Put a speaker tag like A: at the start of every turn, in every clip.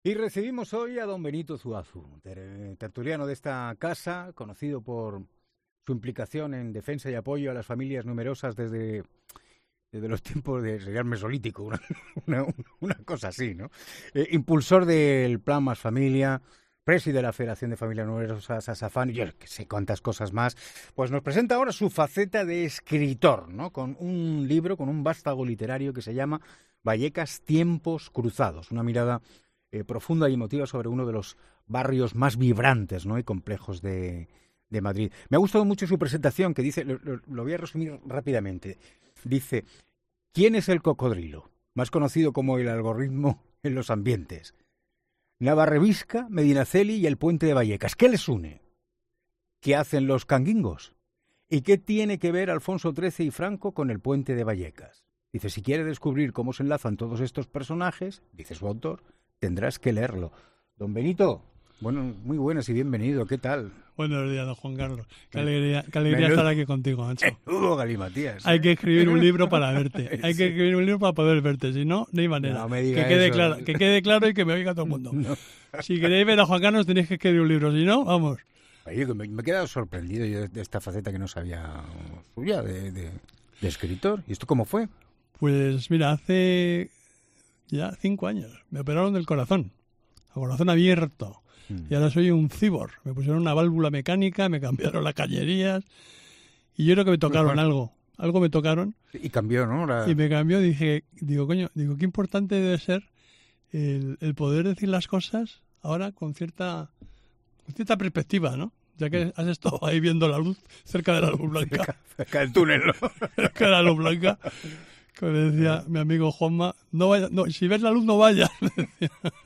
A: Y recibimos hoy a don Benito Zuazu, tertuliano de esta casa, conocido por su implicación en defensa y apoyo a las familias numerosas desde los tiempos de sería el Mesolítico, una cosa así, ¿no? Impulsor del Plan Más Familia, presidente de la Federación de Familias Numerosas, ASAFAN, y yo que sé cuántas cosas más. Pues nos presenta ahora su faceta de escritor, ¿no? Con un libro, con un vástago literario que se llama Vallecas, Tiempos Cruzados, una mirada profunda y emotiva sobre uno de los barrios más vibrantes, ¿no? y complejos de Madrid. Me ha gustado mucho su presentación, que dice, lo voy a resumir rápidamente. Dice, ¿quién es el cocodrilo? Más conocido como el algoritmo en los ambientes. Navarrevisca, Medinaceli y el puente de Vallecas. ¿Qué les une? ¿Qué hacen los canguingos? ¿Y qué tiene que ver Alfonso XIII y Franco con el puente de Vallecas? Dice, si quiere descubrir cómo se enlazan todos estos personajes, dice su autor, tendrás que leerlo. Don Benito, bueno, muy buenas y bienvenido, ¿qué tal?
B: Buenos días, don Juan Carlos. Qué alegría estar aquí contigo, macho.
A: Menudo galimatías.
B: Hay que escribir un libro para verte. Hay que escribir un libro para poder verte, si no, no hay manera.
A: No me diga
B: que quede
A: eso.
B: claro, que quede claro y que me oiga todo el mundo.
A: No.
B: Si queréis ver a Juan Carlos tenéis que escribir un libro, si no, vamos.
A: Oye, que me he quedado sorprendido yo de esta faceta que no sabía suya, de escritor. ¿Y esto cómo fue?
B: Pues mira, hace ya 5 años me operaron del corazón, a corazón abierto. Y ahora soy un cyborg. Me pusieron una válvula mecánica, me cambiaron las cañerías y yo creo que me tocaron algo. Algo me tocaron.
A: Y cambió, ¿no?
B: Y me cambió. Digo, qué importante debe ser el poder decir las cosas ahora con cierta perspectiva, ¿no? Ya que has estado ahí viendo la luz cerca de la luz blanca.
A: Cerca del túnel, ¿no?
B: Cerca de la luz blanca. Que me decía mi amigo Juanma, no, si ves la luz no vayas. Me decía.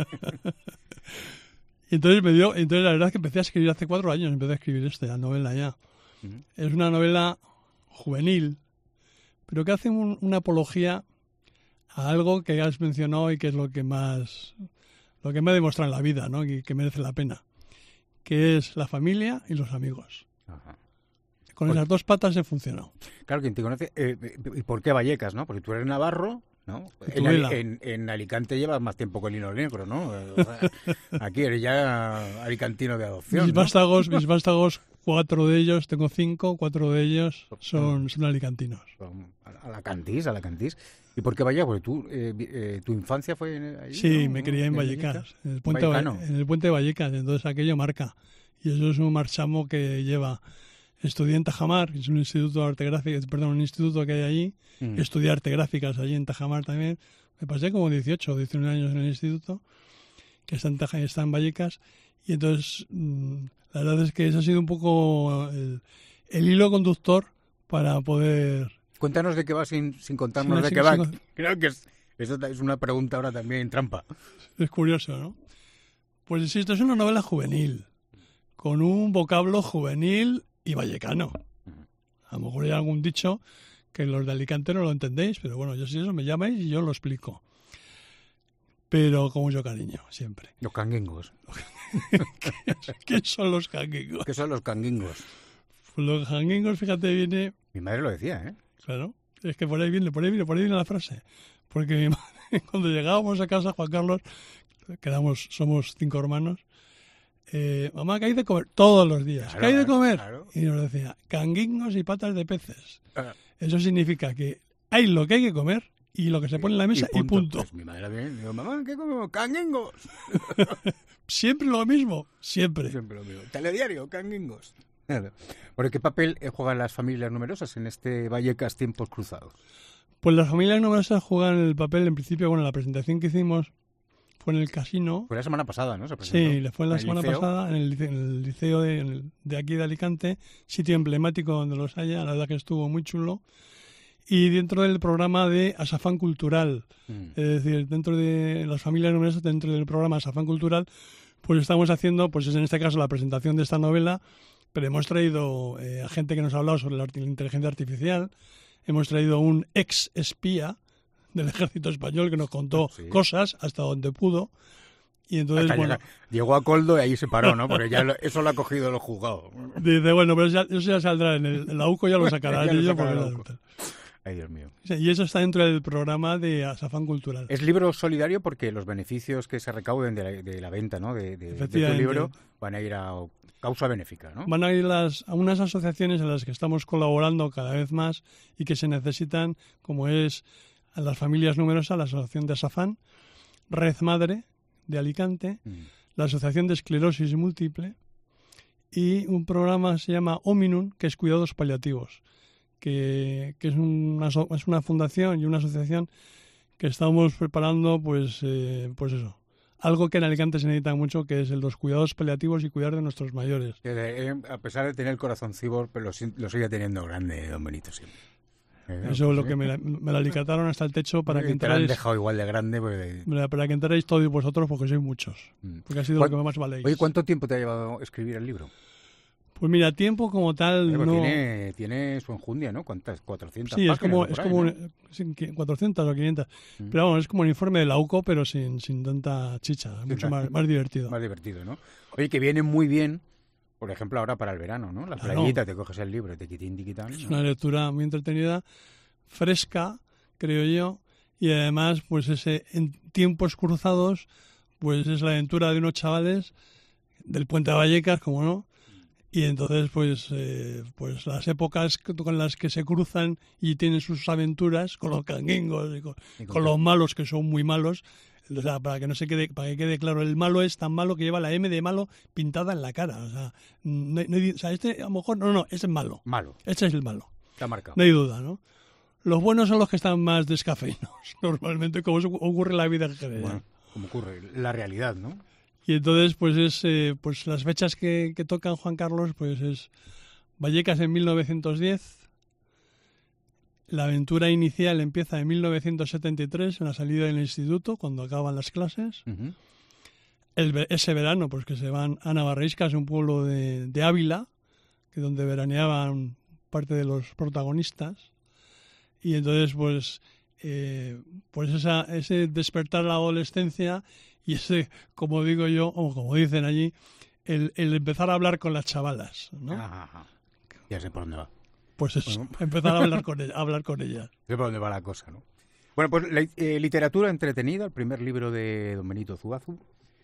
B: Y entonces la verdad es que empecé a escribir hace 4 años, empecé a escribir esta novela ya. Es una novela juvenil, pero que hace una apología a algo que has mencionado y que es lo que me ha demostrado en la vida, ¿no? Y que merece la pena, que es la familia y los amigos.
A: Ajá.
B: Con esas 2 patas he funcionado.
A: Claro, quien te conoce. ¿Y por qué Vallecas, no? Porque tú eres navarro, ¿no? En Alicante llevas más tiempo que el hilo negro, ¿no? O sea, aquí eres ya alicantino de adopción.
B: Mis vástagos, 4 de ellos, tengo 5, 4 de ellos son alicantinos.
A: Alacantís. ¿Y por qué Vallecas? Porque tu infancia fue allí.
B: Sí,
A: ¿no?
B: me crié en Vallecas, en el puente de Vallecas, entonces aquello marca. Y eso es un marchamo que lleva... Estudié en Tajamar, que es un instituto de arte gráfica, un instituto que hay allí. Estudié arte gráficas allí en Tajamar también. Me pasé como 18 o 19 años en el instituto, que está en Vallecas. Y entonces, la verdad es que ese ha sido un poco el hilo conductor para poder...
A: Cuéntanos de qué va sin contarnos de qué va. Creo que eso es una pregunta ahora también trampa.
B: Es curioso, ¿no? Pues insisto, es una novela juvenil, con un vocablo juvenil y vallecano. A lo mejor hay algún dicho que los de Alicante no lo entendéis, pero bueno, yo si eso me llamáis y yo lo explico. Pero con mucho cariño, siempre.
A: Los canguingos.
B: ¿Qué son los canguingos?
A: ¿Qué son los canguingos?
B: Pues los canguingos, fíjate, viene...
A: Mi madre lo decía, ¿eh?
B: Claro, es que por ahí viene la frase. Porque mi madre, cuando llegábamos a casa, Juan Carlos, somos 5 hermanos, mamá, ¿qué hay de comer? Todos los días.
A: Claro,
B: ¿Qué hay de comer?
A: Claro.
B: Y nos decía, canguingos y patas de peces. Eso significa que hay lo que hay que comer y lo que se pone en la mesa y punto.
A: Pues mi madre viene y digo, mamá, ¿qué comemos? ¡Canguingos!
B: Siempre lo mismo, siempre.
A: Siempre lo mismo. Telediario, canguingos. ¿Por qué papel juegan las familias numerosas en este Vallecas, Tiempos Cruzados?
B: Pues las familias numerosas juegan el papel, en principio, bueno, la presentación que hicimos fue en el casino.
A: Fue la semana pasada, ¿no? Se presentó.
B: Sí, fue la semana pasada en el liceo de aquí de Alicante, sitio emblemático donde los haya, la verdad que estuvo muy chulo. Y dentro del programa de ASAFAN Cultural, es decir, dentro de las familias numerosas, dentro del programa ASAFAN Cultural, pues estamos haciendo, pues es en este caso la presentación de esta novela, pero hemos traído a gente que nos ha hablado sobre la inteligencia artificial, hemos traído un ex espía del ejército español que nos contó cosas hasta donde pudo. Y entonces,
A: llegó a Coldo y ahí se paró, ¿no? Porque ya eso lo ha cogido los juzgados.
B: Dice, bueno, pero eso ya saldrá en la UCO, ya lo sacará.
A: Ay, Dios mío.
B: Sí, y eso está dentro del programa de Asafán Cultural.
A: Es libro solidario porque los beneficios que se recauden de la venta, ¿no? de tu libro van a ir a causa benéfica, ¿no?
B: Van a ir a unas asociaciones en las que estamos colaborando cada vez más y que se necesitan, como es a las familias numerosas, la Asociación de Asafán, Red Madre de Alicante, la Asociación de Esclerosis Múltiple y un programa que se llama Ominum, que es Cuidados Paliativos, que es una fundación y una asociación que estamos preparando, pues eso, algo que en Alicante se necesita mucho, que es los cuidados paliativos y cuidar de nuestros mayores.
A: A pesar de tener el corazón cibor, pero lo sigue teniendo grande, don Benito, siempre.
B: Eso es lo que me la alicataron hasta el techo para que entrarais.
A: Te lo han dejado igual de grande.
B: Para que entrarais todos vosotros, porque sois muchos. Porque ha sido lo que más valéis.
A: Oye, ¿cuánto tiempo te ha llevado escribir el libro?
B: Pues mira, tiempo como tal no...
A: Tiene su enjundia, ¿no? ¿Cuántas? 400
B: sí,
A: páginas.
B: Es como 400 o 500. Pero vamos, es como un informe de la UCO, pero sin tanta chicha. Mucho más divertido.
A: Más divertido, ¿no? Oye, que viene muy bien, por ejemplo, ahora para el verano, ¿no? La playita, te coges el libro, tiquitán.
B: Es una lectura muy entretenida, fresca, creo yo, y además, pues en tiempos cruzados, pues es la aventura de unos chavales del Puente de Vallecas, como no, y entonces, pues las épocas con las que se cruzan y tienen sus aventuras con los canguingos y con los malos, que son muy malos. O sea, para que quede claro, el malo es tan malo que lleva la M de malo pintada en la cara. O sea, este a lo mejor no, ese es malo. Este es el malo.
A: Está marcado.
B: No hay duda, ¿no? Los buenos son los que están más descafeinados, normalmente, como ocurre en la vida en general.
A: Bueno, como ocurre la realidad, ¿no?
B: Y entonces, pues las fechas que tocan Juan Carlos, pues es Vallecas en 1910. La aventura inicial empieza en 1973, en la salida del instituto, cuando acaban las clases.
A: Uh-huh.
B: Ese verano, pues que se van a Navarreiscas, un pueblo de Ávila, que donde veraneaban parte de los protagonistas. Y entonces, pues ese despertar a la adolescencia y ese, como digo yo, o como dicen allí, el empezar a hablar con las chavalas, ¿no?
A: Ajá. Ya sé por dónde va.
B: Pues eso, bueno, empezar a hablar con ellas.
A: Sé por dónde va la cosa, ¿no? Bueno, pues literatura entretenida, el primer libro de don Benito Zuazu.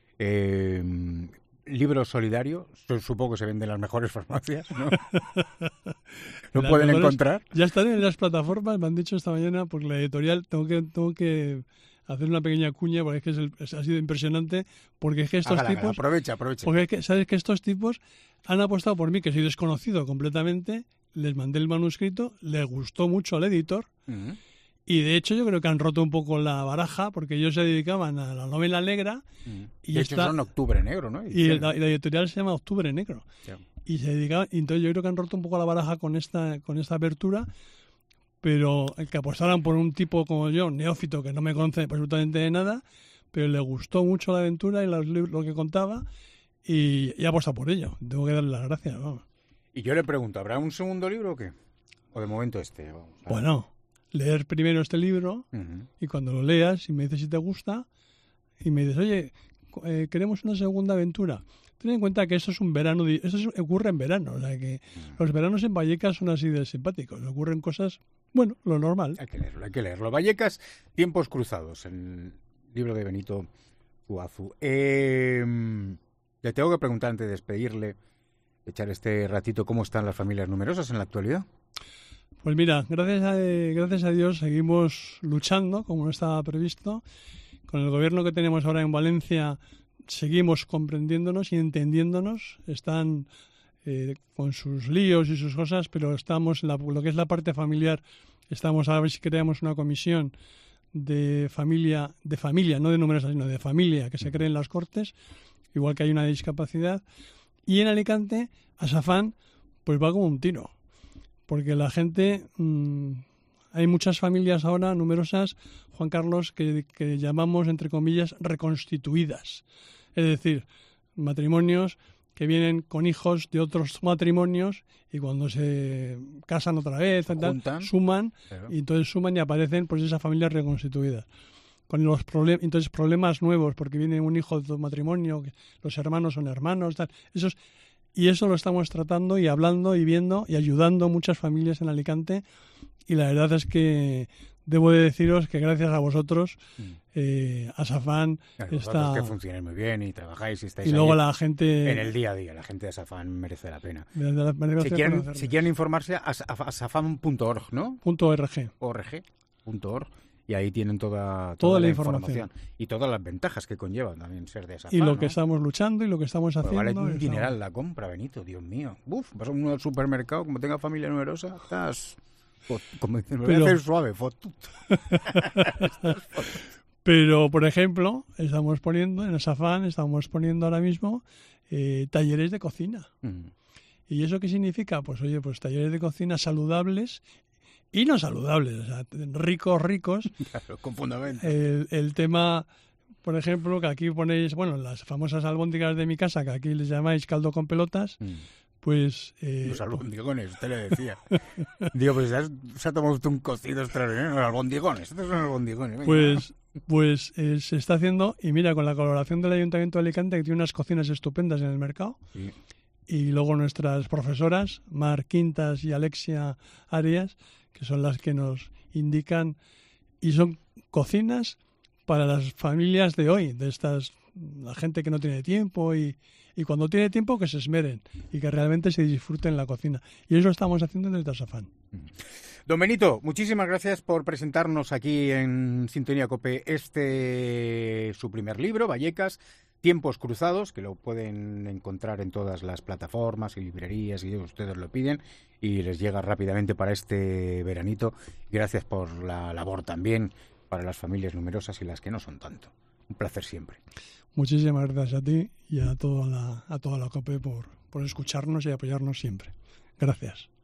A: Libro solidario, supongo que se vende en las mejores farmacias, ¿no? ¿Lo pueden encontrar?
B: Ya están en las plataformas, me han dicho esta mañana, por la editorial, tengo que hacer una pequeña cuña, porque es que ha sido impresionante, porque es que estos tipos...
A: Aprovecha.
B: Porque es que, ¿sabes que estos tipos han apostado por mí, que soy desconocido completamente? Les mandé el manuscrito, les gustó mucho al editor, uh-huh. Y de hecho yo creo que han roto un poco la baraja, porque ellos se dedicaban a la novela negra.
A: Uh-huh. Y de hecho son Octubre Negro, ¿no?
B: Y la editorial se llama Octubre Negro.
A: Sí.
B: Y se dedicaban, y entonces yo creo que han roto un poco la baraja con esta apertura, pero el que apostaran por un tipo como yo, neófito, que no me conoce absolutamente de nada, pero le gustó mucho la aventura y lo que contaba, y apuesta por ello. Tengo que darle las gracias, vamos.
A: Y yo le pregunto, ¿habrá un segundo libro o qué? ¿O de momento este?
B: Bueno, leer primero este libro, uh-huh. Y cuando lo leas y me dices si te gusta y me dices, oye, queremos una segunda aventura. Ten en cuenta que esto es un verano, ocurre en verano, o sea que los veranos en Vallecas son así de simpáticos, ocurren cosas, bueno, lo normal.
A: Hay que leerlo. Vallecas, tiempos cruzados, el libro de Benito Zuazu. Le tengo que preguntar antes de despedirle, echar este ratito, ¿cómo están las familias numerosas en la actualidad?
B: Pues mira, gracias a Dios seguimos luchando, como no estaba previsto. Con el gobierno que tenemos ahora en Valencia seguimos comprendiéndonos y entendiéndonos. Están con sus líos y sus cosas, pero estamos en lo que es la parte familiar. Estamos a ver si creamos una comisión de familia, no de numerosas, sino de familia, que se cree en las Cortes, igual que hay una discapacidad. Y en Alicante, Asafán, pues va como un tiro. Porque la gente, hay muchas familias ahora numerosas, Juan Carlos, que llamamos, entre comillas, reconstituidas. Es decir, matrimonios que vienen con hijos de otros matrimonios y cuando se casan otra vez, suman, claro. Y entonces suman y aparecen pues esas familias reconstituidas. Con los entonces problemas nuevos, porque viene un hijo de otro matrimonio, los hermanos son hermanos, tal. Y eso lo estamos tratando y hablando y viendo y ayudando a muchas familias en Alicante. Y la verdad es que debo de deciros que gracias a vosotros, Asafan está...
A: que funcionáis muy bien y trabajáis y estáis
B: y luego
A: ahí
B: la gente...
A: en el día a día. La gente de Asafan merece la pena.
B: Si
A: Si quieren informarse, asafan.org, ¿no?
B: .org.
A: org.org. Y ahí tienen toda la información. Y todas las ventajas que conllevan también ser de Asafan.
B: Y lo
A: ¿no?
B: que estamos luchando y lo que estamos haciendo.
A: Vale un dineral la compra, Benito, Dios mío. Vas a un supermercado, como tenga familia numerosa, estás... Como dicen, me voy a hacer suave, foto.
B: Pero, por ejemplo, estamos poniendo en Asafan, ahora mismo talleres de cocina. ¿Y eso qué significa? Pues oye, pues talleres de cocina saludables y no saludables, o sea, ricos.
A: Claro, con fundamento.
B: El tema, por ejemplo, que aquí ponéis, bueno, las famosas albóndigas de mi casa, que aquí les llamáis caldo con pelotas, pues...
A: los albondigones, usted le decía. Digo, pues se ha tomado usted un cocido extraordinario, los albondigones, estos son albondigones.
B: Pues se está haciendo, y mira, con la colaboración del Ayuntamiento de Alicante, que tiene unas cocinas estupendas en el mercado,
A: sí.
B: Y luego nuestras profesoras, Mar Quintas y Alexia Arias, que son las que nos indican, y son cocinas para las familias de hoy, la gente que no tiene tiempo y cuando tiene tiempo que se esmeren y que realmente se disfruten la cocina. Y eso estamos haciendo desde Asafan.
A: Don Benito, muchísimas gracias por presentarnos aquí en Sintonía COPE su primer libro, Vallecas, Tiempos Cruzados, que lo pueden encontrar en todas las plataformas y librerías y ustedes lo piden y les llega rápidamente para este veranito. Gracias por la labor también para las familias numerosas y las que no son tanto. Un placer siempre.
B: Muchísimas gracias a ti y a toda la COPE por escucharnos y apoyarnos siempre. Gracias.